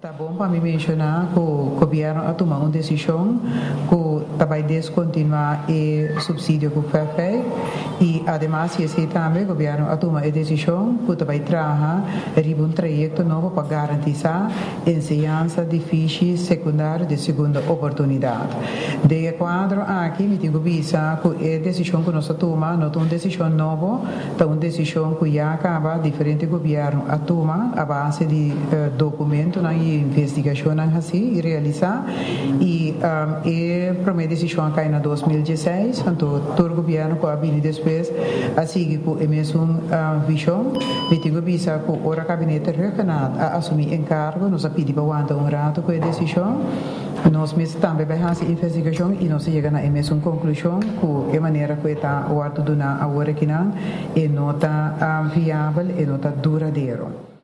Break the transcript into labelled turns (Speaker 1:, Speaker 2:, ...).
Speaker 1: Tá bom para me mencionar que o governo tomar uma decisão que vai descontinuar o subsídio que foi feito e, además, se também o governo tomar a decisão que vai trazer um projeto novo para garantizar a ensinança de fichas secundárias de segunda oportunidade. De quadro aqui, me tenho visto que a decisão que nós tomamos não é uma decisão nova, é uma decisão que já acaba diferente governo a tomar a base de documentos e investigação assim realizar e a primeira decisão cai na 2016, então todo o governo que vindo depois assim que a mesma visão, me tenho visto que o gabinete reconhece a assumir encargo, nós pedimos para um rato com a decisão, nós mesmos também fazemos investigação e nós chegamos a mesma conclusão que a maneira que está o ato do na agora que não é não está viável e não está duradouro.